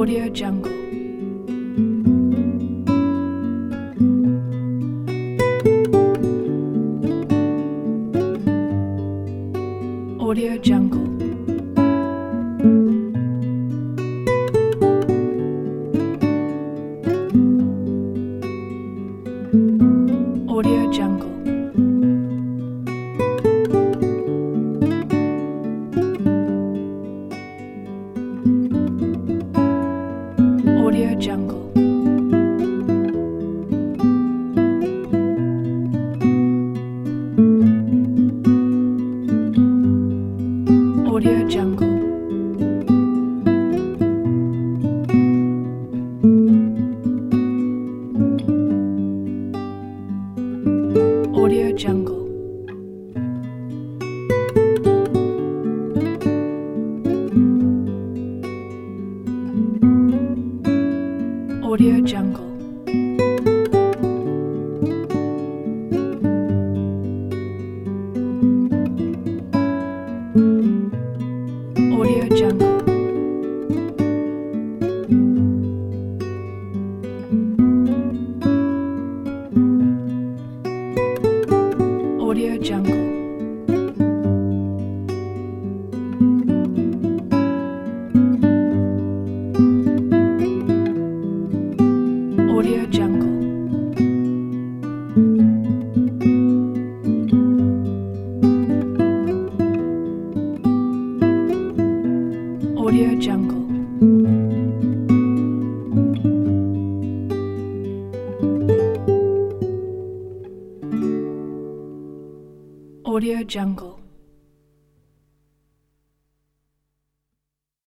Audio Jungle. Audio Jungle. Audio Jungle. Audio Jungle. Audio Jungle. Audio Jungle. Audio Jungle. Audio Jungle. Audio Jungle. Audio Jungle. Audio Jungle. Audio Jungle.